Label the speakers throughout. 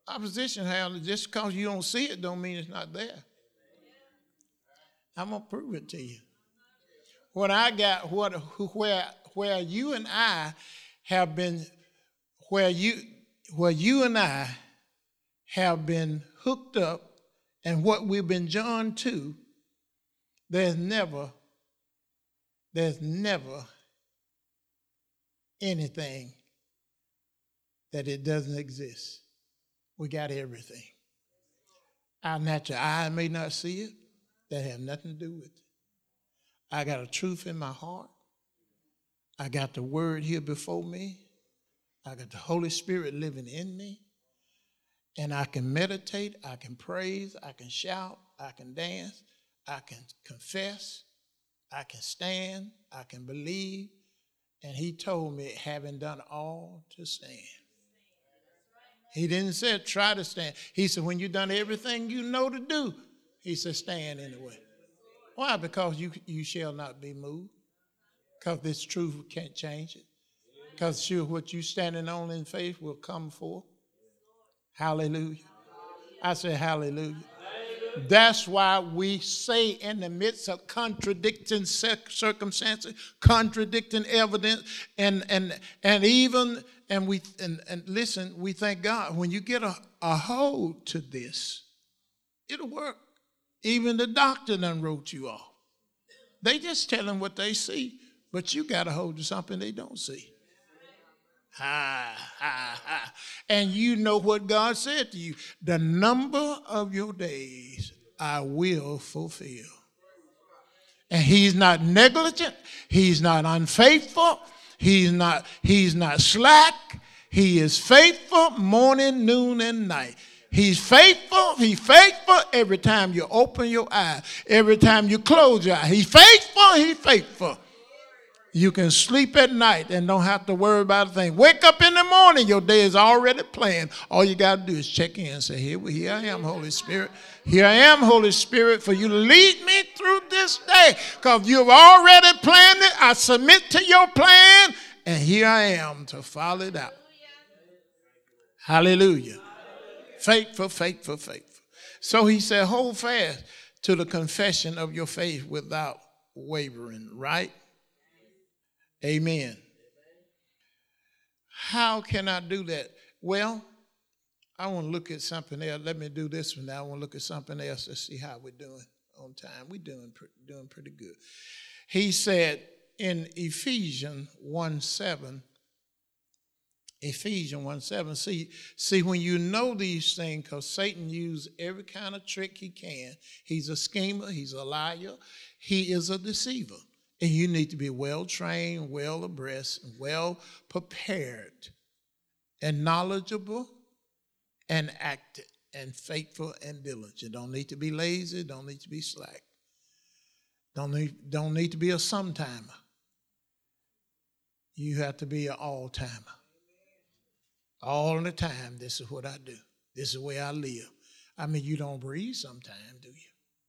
Speaker 1: opposition, however, just because you don't see it don't mean it's not there. I'm going to prove it to you. What I got, where you and I have been, where you and I have been hooked up and what we've been joined to, there's never anything that it doesn't exist. We got everything. Our natural eye may not see it. That have nothing to do with it. I got a truth in my heart. I got the word here before me. I got the Holy Spirit living in me. And I can meditate, I can praise, I can shout, I can dance, I can confess, I can stand, I can believe. And he told me, having done all, to stand. He didn't say try to stand. He said, when you've done everything you know to do, he said, stand anyway. Why? Because you shall not be moved. Because this truth can't change it. Because sure what you standing on in faith will come forth. Hallelujah. I say hallelujah. That's why we say in the midst of contradicting circumstances, contradicting evidence, and listen, we thank God. When you get a hold to this, it'll work. Even the doctor done wrote you off. They just tell them what they see, but you got a hold of something they don't see. And you know what God said to you. The number of your days I will fulfill. And he's not negligent. He's not unfaithful. He's not slack. He is faithful morning, noon, and night. He's faithful. He's faithful every time you open your eyes. Every time you close your eyes. He's faithful. He's faithful. You can sleep at night and don't have to worry about a thing. Wake up in the morning, your day is already planned. All you got to do is check in and say, here I am, Holy Spirit. Here I am, Holy Spirit, for you to lead me through this day. Because you've already planned it. I submit to your plan, and here I am to follow it out. Hallelujah. Faithful, faithful, faithful. So he said, hold fast to the confession of your faith without wavering, right? Amen. How can I do that? Well, I want to look at something else. Let me do this one now. I want to look at something else to see how we're doing on time. We're doing pretty good. He said in Ephesians 1:7, see, when you know these things, because Satan uses every kind of trick he can. He's a schemer. He's a liar. He is a deceiver. And you need to be well-trained, well-abreast, well-prepared, and knowledgeable, and active, and faithful, and diligent. Don't need to be lazy. Don't need to be slack. Don't need to be a sometimer. You have to be an all-timer. All the time, this is what I do. This is the way I live. I mean, you don't breathe sometimes, do you?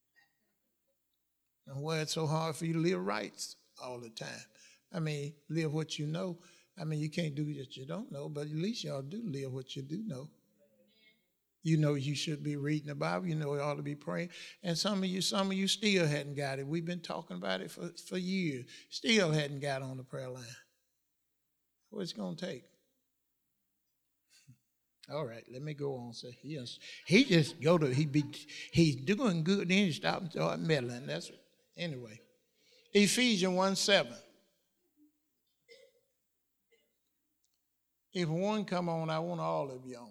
Speaker 1: And why it's so hard for you to live right all the time. I mean, live what you know. I mean, you can't do what you don't know, but at least y'all do live what you do know. You know you should be reading the Bible. You know you ought to be praying. And some of you still hadn't got it. We've been talking about it for years. Still hadn't got on the prayer line. What's it going to take? All right, let me go on. So he's doing good, then he stop and start meddling. Anyway. Ephesians 1:7. If one come on, I want all of you on.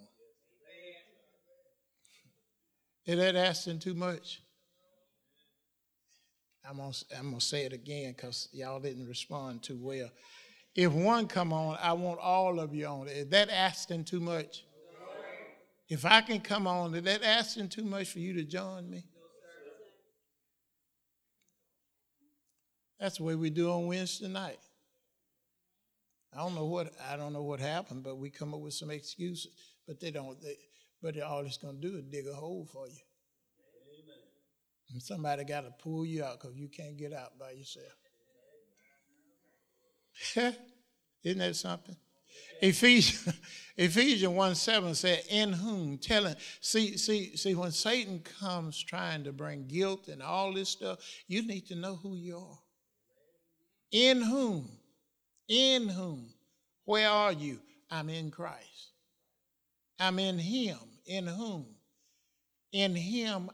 Speaker 1: Is that asking too much? I'm gonna say it again because y'all didn't respond too well. If one come on, I want all of you on. Is that asking too much? If I can come on, is that asking too much for you to join me? That's the way we do on Wednesday night. I don't know what happened, but we come up with some excuses. But but all it's going to do is dig a hole for you. Amen. And somebody got to pull you out because you can't get out by yourself. Isn't that something? Ephesians 1:7 said, in whom, see, when Satan comes trying to bring guilt and all this stuff, you need to know who you are. In whom, where are you? I'm in Christ. I'm in him, in whom. In him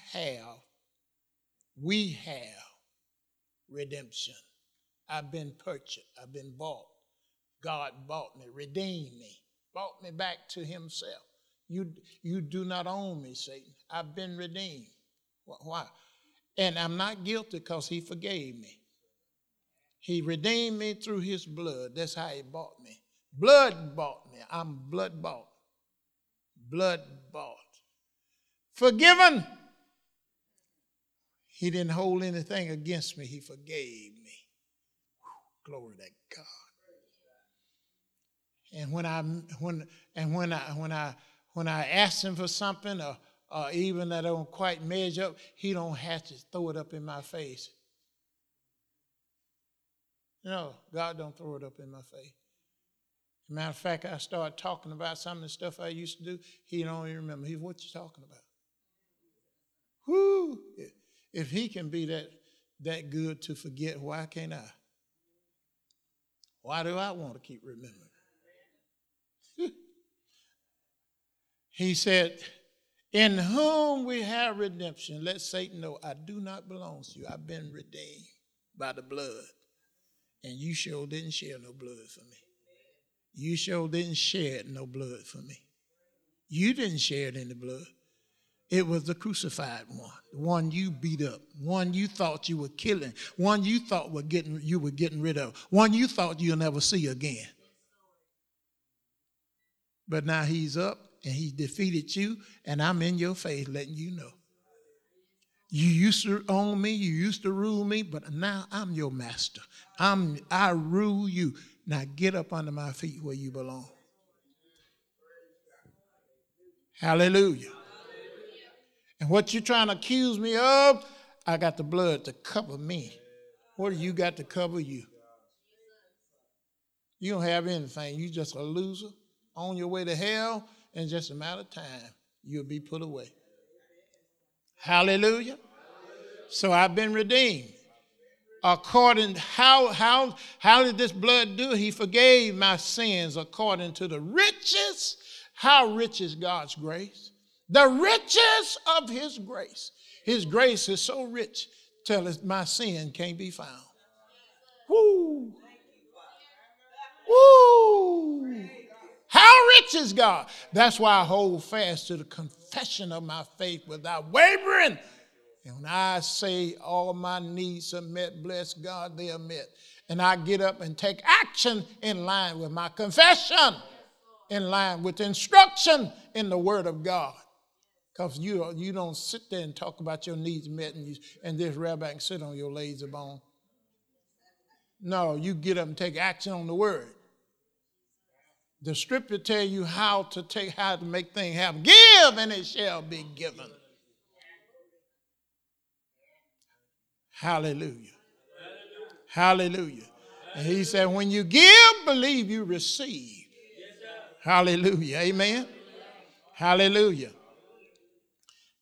Speaker 1: we have redemption. I've been purchased, I've been bought. God bought me, redeemed me, brought me back to himself. You do not own me, Satan. I've been redeemed. Why? And I'm not guilty because he forgave me. He redeemed me through his blood. That's how he bought me. Blood bought me. I'm blood bought. Blood bought. Forgiven. He didn't hold anything against me. He forgave me. Whew, glory to God. And when I ask him for something, or even that I don't quite measure up, he don't have to throw it up in my face. No, God don't throw it up in my face. Matter of fact, I started talking about some of the stuff I used to do. He don't even remember. What you talking about? Whoo! If he can be that good to forget, why can't I? Why do I want to keep remembering? He said, in whom we have redemption. Let Satan know I do not belong to you. I've been redeemed by the blood. And you sure didn't share no blood for me. You sure didn't shed no blood for me. You didn't shed any blood. It was the crucified one, the one you beat up, one you thought you were killing, one you thought you were getting rid of, one you thought you'll never see again. But now he's up and he defeated you, and I'm in your face letting you know. You used to own me, you used to rule me, but now I'm your master. I rule you. Now get up under my feet where you belong. Hallelujah. And what you're trying to accuse me of, I got the blood to cover me. What do you got to cover you? You don't have anything. You just a loser on your way to hell. In just a matter of time, you'll be put away. Hallelujah. So I've been redeemed. According, how did this blood do? He forgave my sins according to the riches. How rich is God's grace? The riches of his grace. His grace is so rich till my sin can't be found. Woo! Woo! How rich is God? That's why I hold fast to the confession of my faith without wavering. And when I say all my needs are met, bless God, they are met. And I get up and take action in line with my confession, in line with instruction in the Word of God. Because you don't sit there and talk about your needs met and just rear back and sit on your lazy bone. No, you get up and take action on the Word. The scripture tell you how to make things happen. Give and it shall be given. Hallelujah. Hallelujah. And he said, when you give, believe you receive. Hallelujah. Amen. Hallelujah.